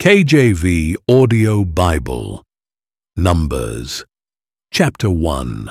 KJV Audio Bible, Numbers, Chapter 1.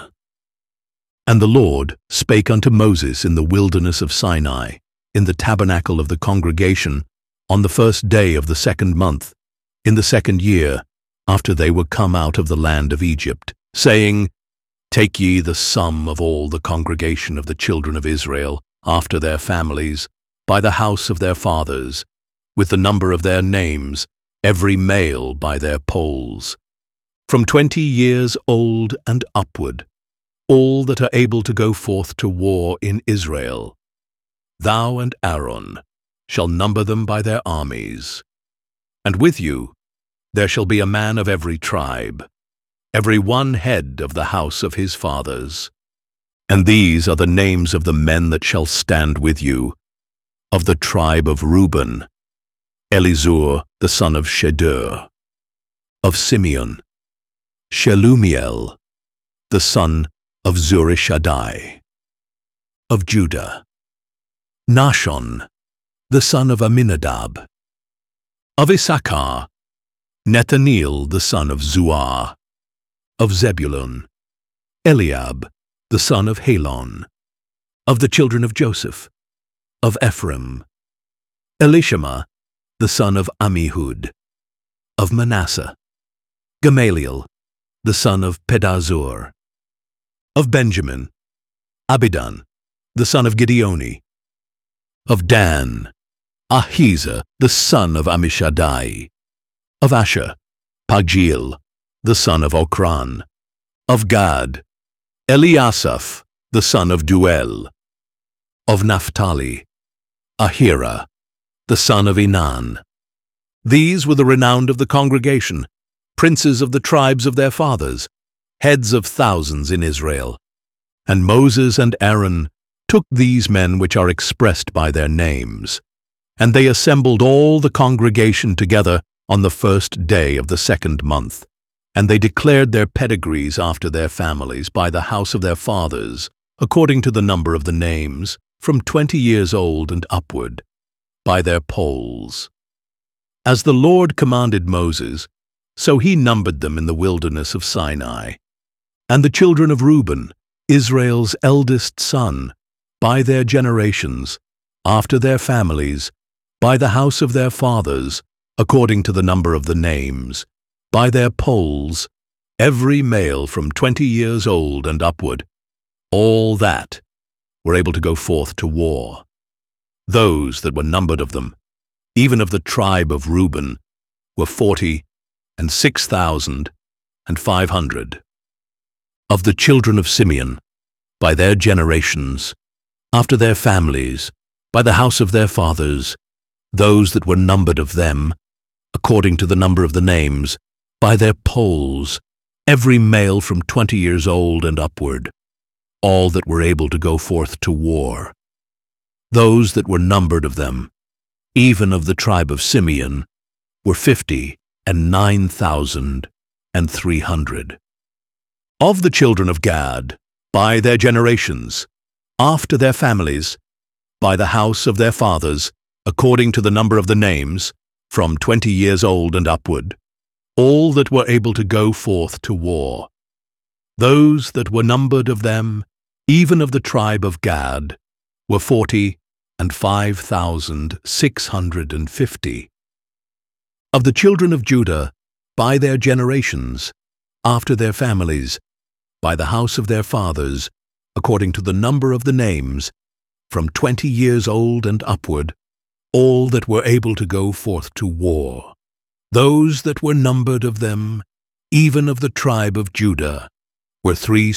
And the Lord spake unto Moses in the wilderness of Sinai, in the tabernacle of the congregation, on the first day of the 2nd month, in the 2nd year, after they were come out of the land of Egypt, saying, Take ye the sum of all the congregation of the children of Israel, after their families, by the house of their fathers, with the number of their names, every male by their polls, from 20 years old and upward, all that are able to go forth to war in Israel. Thou and Aaron shall number them by their armies. And with you there shall be a man of every tribe, every one head of the house of his fathers. And these are the names of the men that shall stand with you. Of the tribe of Reuben, Elizur the son of Shedeur. Of Simeon, Shelumiel the son of Zurishaddai. Of Judah, Nahshon the son of Amminadab. Of Issachar, Nethaneel the son of Zuar. Of Zebulun, Eliab the son of Helon. Of the children of Joseph, of Ephraim, Elishama the son of Ammihud. Of Manasseh, Gamaliel the son of Pedazur. Of Benjamin, Abidan the son of Gideoni. Of Dan, Ahiezer the son of Ammishaddai. Of Asher, Pagiel the son of Okran. Of Gad, Eliasaph the son of Duel. Of Naphtali, Ahira the son of Enan. These were the renowned of the congregation, princes of the tribes of their fathers, heads of thousands in Israel. And Moses and Aaron took these men which are expressed by their names, and they assembled all the congregation together on the first day of the 2nd month, and they declared their pedigrees after their families by the house of their fathers, according to the number of the names, from 20 years old and upward, by their polls. As the Lord commanded Moses, so he numbered them in the wilderness of Sinai. And the children of Reuben, Israel's eldest son, by their generations, after their families, by the house of their fathers, according to the number of the names, by their polls, every male from 20 years old and upward, all that were able to go forth to war. Those that were numbered of them, even of the tribe of Reuben, were 46,500. Of the children of Simeon, by their generations, after their families, by the house of their fathers, those that were numbered of them, according to the number of the names, by their polls, every male from 20 years old and upward, all that were able to go forth to war. Those that were numbered of them, even of the tribe of Simeon, were 59,300. Of the children of Gad, by their generations, after their families, by the house of their fathers, according to the number of the names, from 20 years old and upward, all that were able to go forth to war. Those that were numbered of them, even of the tribe of Gad, were 45,650. Of the children of Judah, by their generations, after their families, by the house of their fathers, according to the number of the names, from 20 years old and upward, all that were able to go forth to war. Those that were numbered of them, even of the tribe of Judah, were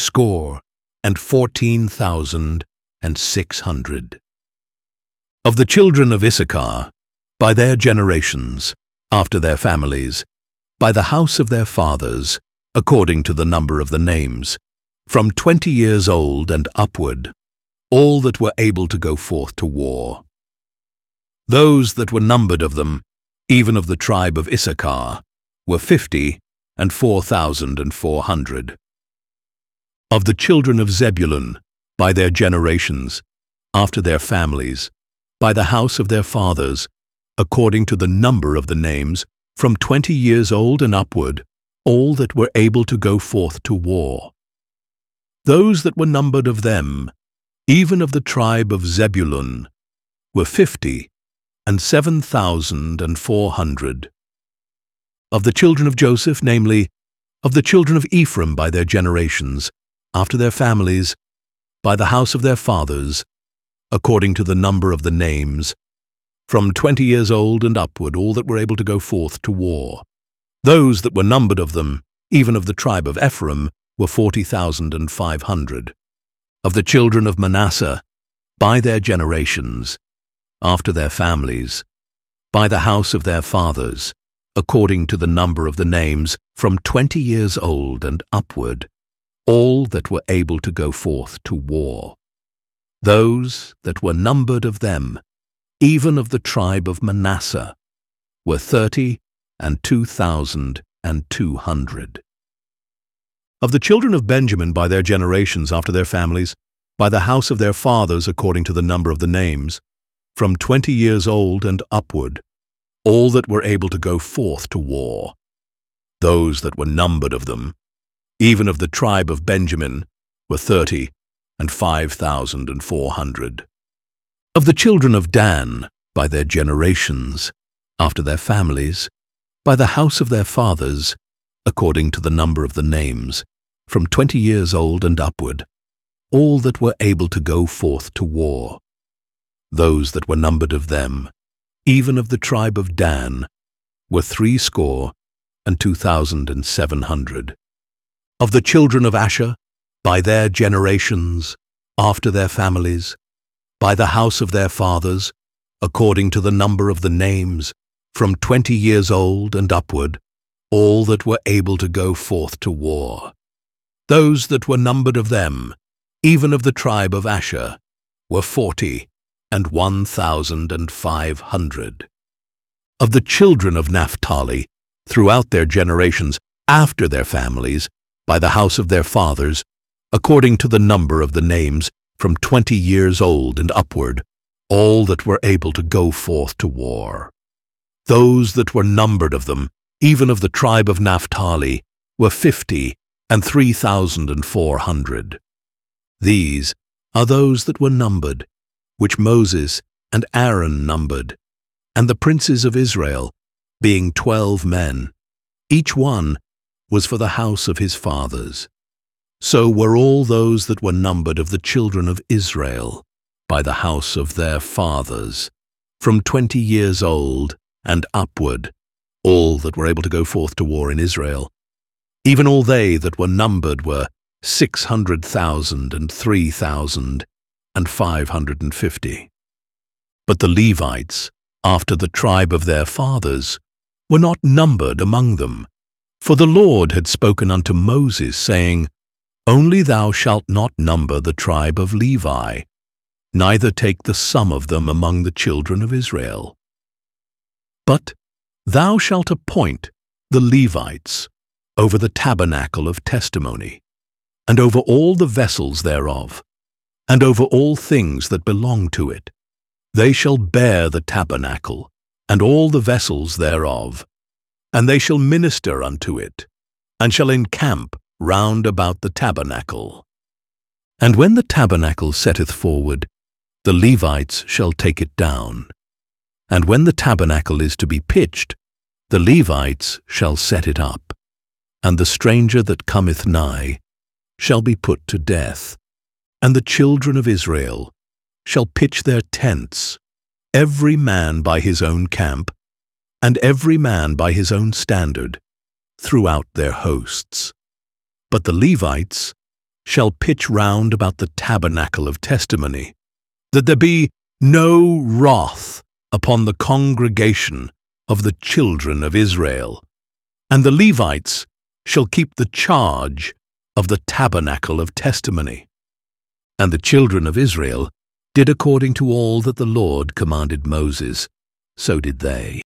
314,600. Of the children of Issachar, by their generations, after their families, by the house of their fathers, according to the number of the names, from 20 years old and upward, all that were able to go forth to war. Those that were numbered of them, even of the tribe of Issachar, were 54,400. Of the children of Zebulun, by their generations, after their families, by the house of their fathers, according to the number of the names, from 20 years old and upward, all that were able to go forth to war. Those that were numbered of them, even of the tribe of Zebulun, were 50, and 7,400. Of the children of Joseph, namely, of the children of Ephraim by their generations, after their families, by the house of their fathers, according to the number of the names, from 20 years old and upward, all that were able to go forth to war. Those that were numbered of them, even of the tribe of Ephraim, were 40,500. Of the children of Manasseh, by their generations, after their families, by the house of their fathers, according to the number of the names, from 20 years old and upward, all that were able to go forth to war. Those that were numbered of them, even of the tribe of Manasseh, were 30,200. Of the children of Benjamin by their generations after their families, by the house of their fathers according to the number of the names, from 20 years old and upward, all that were able to go forth to war. Those that were numbered of them, even of the tribe of Benjamin, were 30,500. Of the children of Dan, by their generations, after their families, by the house of their fathers, according to the number of the names, from 20 years old and upward, all that were able to go forth to war. Those that were numbered of them, even of the tribe of Dan, were 62,700. Of the children of Asher, by their generations, after their families, by the house of their fathers, according to the number of the names, from 20 years old and upward, all that were able to go forth to war. Those that were numbered of them, even of the tribe of Asher, were 40,1,500. Of the children of Naphtali, throughout their generations, after their families, by the house of their fathers, according to the number of the names, from 20 years old and upward, all that were able to go forth to war. Those that were numbered of them, even of the tribe of Naphtali, were 50,300. These are those that were numbered, which Moses and Aaron numbered, and the princes of Israel, being 12 men. Each one was for the house of his fathers. So were all those that were numbered of the children of Israel, by the house of their fathers, from 20 years old and upward, all that were able to go forth to war in Israel. Even all they that were numbered were 603,550. But the Levites, after the tribe of their fathers, were not numbered among them. For the Lord had spoken unto Moses, saying, Only thou shalt not number the tribe of Levi, neither take the sum of them among the children of Israel. But thou shalt appoint the Levites over the tabernacle of testimony, and over all the vessels thereof, and over all things that belong to it. They shall bear the tabernacle, and all the vessels thereof, and they shall minister unto it, and shall encamp round about the tabernacle. And when the tabernacle setteth forward, the Levites shall take it down. And when the tabernacle is to be pitched, the Levites shall set it up. And the stranger that cometh nigh shall be put to death. And the children of Israel shall pitch their tents, every man by his own camp, and every man by his own standard, throughout their hosts. But the Levites shall pitch round about the tabernacle of testimony, that there be no wrath upon the congregation of the children of Israel. And the Levites shall keep the charge of the tabernacle of testimony. And the children of Israel did according to all that the Lord commanded Moses, so did they.